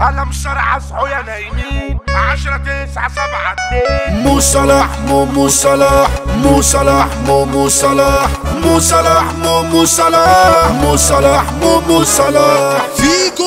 انا مصارع اصحوا يا نايمين 10 9 7 2 مو صلاح مو صلاح مو صلاح مو صلاح مو صلاح مو صلاح مو صلاح مو صلاح فيكو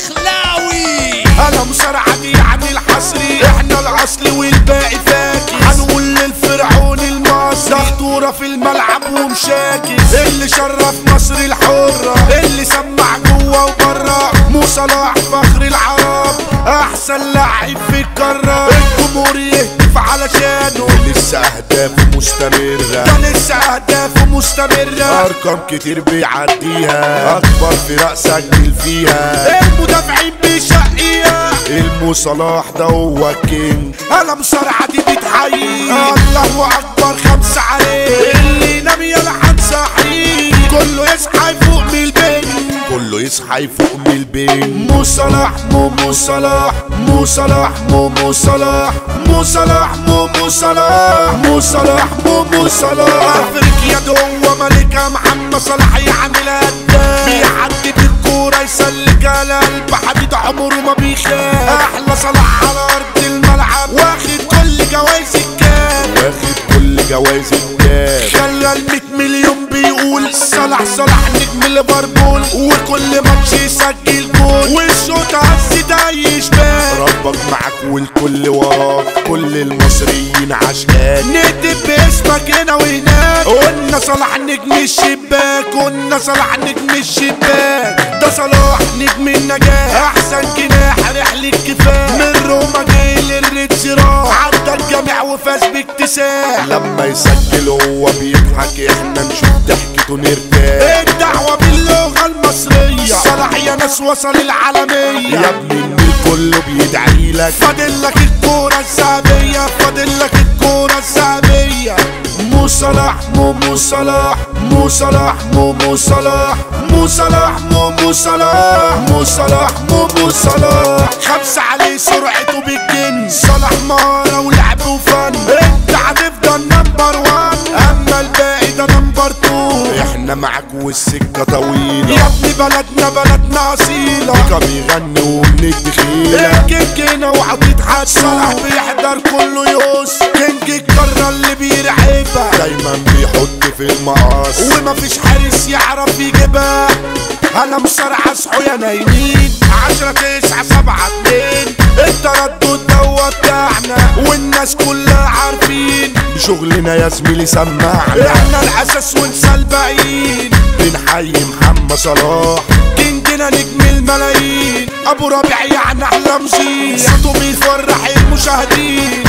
الدخلاوي. انا مصارعة دي يعني الحصري، احنا الاصل والباقي فاكس. هنقول للفرعون المصري خطورة في الملعب ومشاكس، اللي شرف مصر الحرة، اللي سمع جوه وبره. مو صلاح فخر العرب، احسن لاعب في القارة، الجمهور يهتف علشانه، لسه اهدافه مستمرة، ده لسه اهدافه مستمرة، ارقام كتير بيعديها، اكبر فرق سجل فيها، المدافعين بيشقيها. المو صلاح ده هو الكينج، انا مصارعة دي بتحيي، الله اكبر 5 عليه، اللي ينام يلعن صحيح، كله يصحى يفوق من البين، كله يصحى يفوق من البين. مو صلاح مو صلاح مو صلاح مو صلاح مو صلاح مو صلاح مو صلاح مو صلاح. افريقيا ده هو ملكها، محمد صلاح يعمل هداف، بيعدي بالكورة يسلك على قلب حديد، عمره ما بيخاف، احلى صلاح على ارض الملعب، واخد كل جوايز الكاس، واخد كل جوايز الكاس، خلى ال100 مليون بيقول صلاح نجم ليفربول، وكل ماتش يسجل جول، والشوط هز ده يشبال، ربك معاك والكل وراك، كل المصريين عشقاك، نكتب باسمك هنا وهناك، قلنا صلاح نجم الشباك، قلنا صلاح نجم الشباك، ده صلاح نجم النجاح، احسن جناح رحلة كفاح، من روما جاي للريدز راح، عدى الجامع وفاز باكتساح، لما يسجل هو بيضحك، احنا نشوف ضحكته نرتاح، الدعوة باللغة المصرية، صلاح يا ناس وصل العالمية، يا ابني النيل كله بيدعي لك، فاضل لك الكورة الذهبية، فاضل لك الكورة الذهبية. مو صلاح مو صلاح مو صلاح مو صلاح مو صلاح مو صلاح مو صلاح مو صلاح. 5 عليه سرعته بالجن، صلاح مهارة ولعب وفن، انت هتفضل نمبر 1، اما الباقي ده نمبر 2، احنا معاك والسكة طويلة، يا ابني بلدنا اصيلة، بيكا بيغني ومن الدخيلة، الكينج هنا وعطيت حد، صلاح بيحضر كله يقص، كينج القارة اللي بيرعبها، دايما بيحط في المقص، ومفيش حارس يعرف يجيبها. انا مصارع اصحوا يا نايمين 10 9 7 2، التردد ده بتاعنا، والناس كلها عارفين، بشغلنا يا زميلي سمعنا، احنا الاساس ونسى الباقيين، بنحيي محمد صلاح كينجنا نجم الملايين، ابو ربيع يعني احلى مزيد، صوته بيفرح المشاهدين،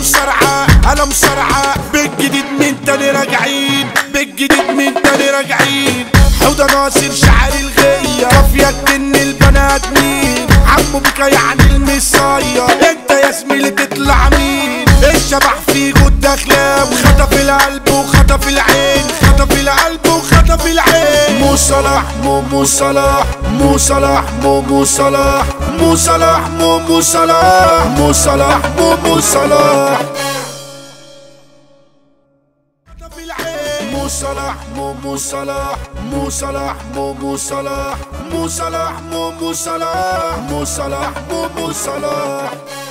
انا مصارعة بالجديد من تاني راجعين، بالجديد من تاني راجعين، حوده ناصر شعر الغية، كافية تجن البنات مين، عمو بيكا يعني المصاية، انت يا زميلي تطلع مين، الشبح فيكو الدخلاوي، خطف القلب وخطف العين، خطف القلب وخطف العين. مو صلاح مو صلاح مو صلاح مو صلاح مو صلاح مو صلاح مو صلاح مو صلاح. مو صلاح مو صلاح مو صلاح مو صلاح مو صلاح مو صلاح مو صلاح مو صلاح.